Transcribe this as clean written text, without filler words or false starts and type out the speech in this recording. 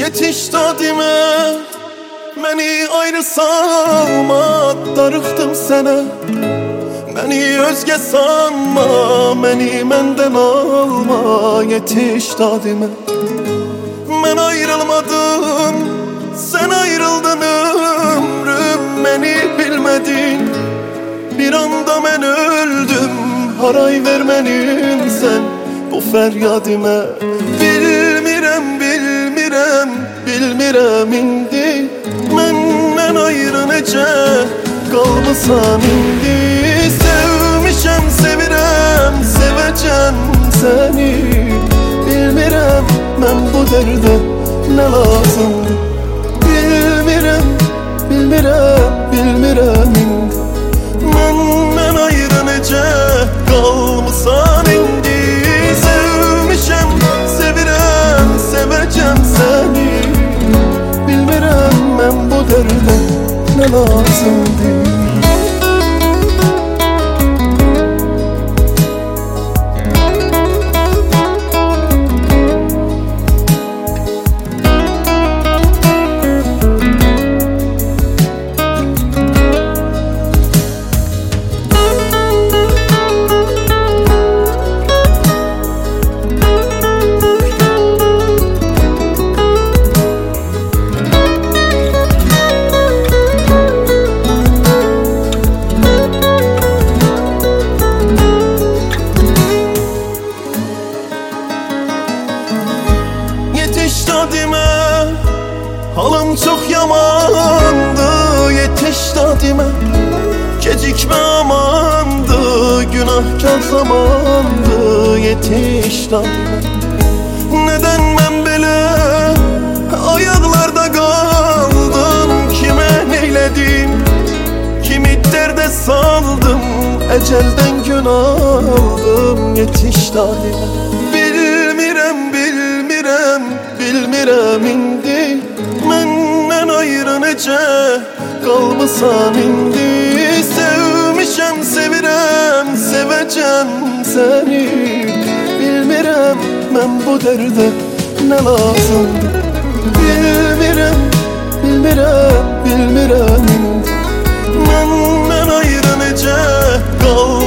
Yetiş dadime, məni ayrı salma, darıxdım sənə. Məni özgə sanma, məni məndən alma. Yetiş dadime, mən ayrılmadım, sən ayrıldın ömrüm. Məni bilmədin, bir anda mən öldüm. Haray vermənim sən bu fəryadimə. Bilmirəm indi məndən ayrı necə qalmısan indi. Sevmişəm, sevirəm, sevəcəm səni. Bilmirəm mən bu dərdə nə lazımdır. Bilmirəm indi məndən ayrı necə qalmısan indi. Sevmişəm, sevirəm, sevəcəm səni. Bilmirəm mən bu dərdə nə lazımdır. Yetiş dadime, halım çok yamandı. Yetiş dadime, gecikme amandı. Günahkar zamandı. Yetiş dadime, neden ben belə ayaklarda kaldım? Kime neyledim, kimi derde saldım. Ecelden gün aldım. Yetiş dadime, bilmirəm indi məndən ayrı necə qalmısan indi. Sevmişəm, sevirəm, sevəcəm səni. Bilmirəm mən bu dərdə nə lazımdır. Bilmirəm indi məndən ayrı necə qalmısan.